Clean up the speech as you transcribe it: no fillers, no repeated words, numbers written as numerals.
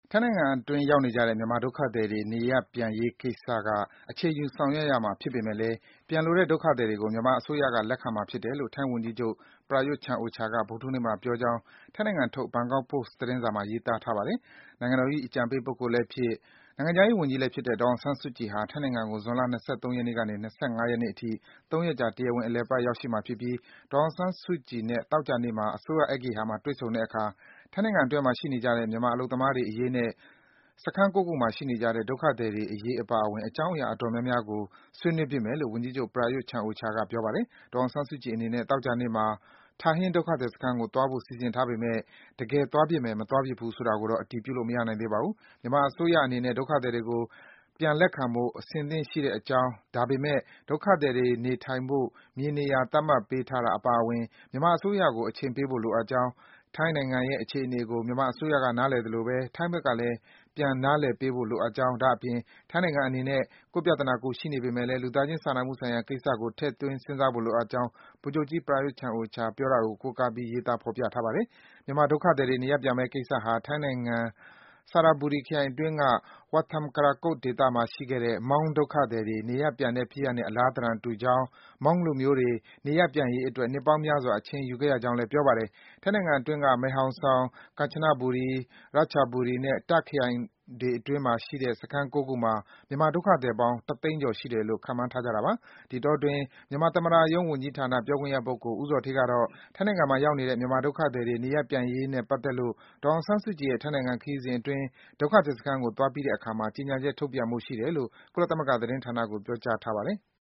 ထိုင်းနိုင်ငံအတွင်းရောက်နေကြတဲ့ မြန်မာဒုက္ခသည်တွေ နေရပ်ပြန်ရေးကိစ္စက အချိန်ယူဆောင်ရွက်ရမှာဖြစ်ပေမယ့်လည်း ပြန်လိုတဲ့ဒုက္ခသည်တွေကို မြန်မာအစိုးရက လက်ခံမှာဖြစ်တယ်လို့ ထိုင်းဝန်ကြီးချုပ် Prayut Chan-o-cha က ဗုဒ္ဓဟူးနေ့မှာ ပြောကြောင်း ထိုင်းနိုင်ငံထုတ် ဘန်ကောက်ပို့စ် သတင်းစာမှာ ရေးသားထားပါတယ်။ နိုင်ငံတော်အကြံပေးပုဂ္ဂိုလ်လည်းဖြစ်၊ နိုင်ငံခြားရေးဝန်ကြီးလည်းဖြစ်တဲ့ ဒေါ်အောင်ဆန်းစုကြည်ဟာ ထိုင်းနိုင်ငံကို ဇွန်လ ၂၃ ရက်နေ့ကနေ ၂၅ ရက်နေ့အထိ ၃ ရက်ကြာ တရားဝင် အလည်အပတ် ရောက်ရှိမှာဖြစ်ပြီး ဒေါ်အောင်ဆန်းစုကြည်နဲ့ သောကြာနေ့မှာ အစိုးရဧည့်ဂေဟာမှာ တွေ့ဆုံတဲ့အခါ ထိုင်းနိုင်ငံအတွင်းမှာ ရှိနေကြတဲ့ မြန်မာအလုပ်သမားတွေအရေးနဲ့ စခန်း ၉ ခုမှာ ရှိနေကြတဲ့ ဒုက္ခသည်တွေအရေးအပါအဝင် အကြောင်းအရာ အတော်များများကို ဆွေးနွေးဖြစ်မယ်လို့ ဝန်ကြီးချုပ် Prayut Chan-o-cha က ပြောပါတယ်။ ဒေါ်အောင်ဆန်းစုကြည်အနေနဲ့ သောကြာနေ့မှာ Tha Haing ဒုက္ခသည်စခန်းကို သွားဖို့ စီစဉ်ထားပေမယ့် တကယ်သွားဖြစ်မယ်၊ မသွားဖြစ်ဘူးဆိုတာကိုတော့ အတည်ပြုလို့ မရနိုင်သေးပါဘူး။ မြန်မာအစိုးရအနေနဲ့ ဒုက္ခသည်တွေကို ပြန်လက်ခံဖို့ အဆင်သင့်ရှိတဲ့အကြောင်း၊ ဒါပေမယ့် ဒုက္ခသည်တွေ နေထိုင်ဖို့ မြေနေရာ သတ်မှတ်ပေးထားတာအပါအဝင် မြန်မာအစိုးရကို အချိန်ပေးဖို့ လိုအပ်ကြောင်း၊ ထိုင်းနိုင်ငံရဲ့ အခြေအနေကို မြန်မာအစိုးရက နားလည်သလိုပဲ ထိုင်းဘက်ကလည်း ပြန်နားလည်ပေးဖို့ လိုအပ်ကြောင်း၊ ဒါ့အပြင် ထိုင်းနိုင်ငံအနေနဲ့ ကိုယ့်ပြဿနာ ကိုယ်ရှိနေပေမယ့်လည်း လူသားချင်းစာနာမှုဆိုင်ရာကိစ္စကို ထည့်သွင်း စဉ်းစားဖို့ လိုအပ်ကြောင်း ဗိုလ်ချုပ်ကြီး Prayut Chan-o-cha ပြောတာကို ကိုးကားပြီး ရေးသား ဖော်ပြထားပါတယ်။ မြန်မာဒုက္ခသည်တွေ နေရပ်ပြန်မယ့်ကိစ္စဟာ ထိုင်းနိုင်ငံ Saraburi ခရိုင်အတွင်းက Watham Krakoth ဒေသမှာရှိခဲ့တဲ့ Hmong ဒုက္ခသည်တွေ နေရပ်ပြန်တဲ့ဖြစ်ရပ်နဲ့ အလားသဏ္ဍာန်တူကြောင်း၊ Hmong လူမျိုးတွေ နေရပ်ပြန်ရေးအတွက် နှစ်ပေါင်းများစွာ အချိန်ယူခဲ့ရကြောင်းလည်း ပြောပါတယ်။ ထိုင်းနိုင်ငံအတွင်းက Mae Hong Son ၊ Kanchanaburi ၊ Ratchaburi နဲ့ Tak ခရိုင်တွေအတွင်းမှာရှိတဲ့ စခန်း ၉ ခုမှာ မြန်မာဒုက္ခသည်ပေါင်း ၁ သိန်းကျော်ရှိတယ်လို့ ခန့်မှန်းထားကြတာပါ။ ဒီအတောအတွင်း မြန်မာသမ္မတရုံးဝန်ကြီးဌာန ပြောခွင့်ရပုဂ္ဂိုလ် ဦးဇော်ဌေးကတော့ ထိုင်းနိုင်ငံမှာရောက်နေတဲ့ မြန်မာဒုက္ခသည်တွေ နေရပ်ပြန်ရေးနဲ့ပတ်သက်လို့ ဒေါ်အောင်ဆန်းစုကြည်ရဲ့ ထိုင်းနိုင်ငံခရီးစဉ်အတွင်း ဒုက္ခသည်စခန်းကို သွားပြီးတဲ့အခါမှာ ကြေညာချက် ထုတ်ပြန်ဖို့ရှိတယ်လို့ ကုလသမဂ္ဂသတင်းဌာနကို ပြောကြားထားပါတယ်။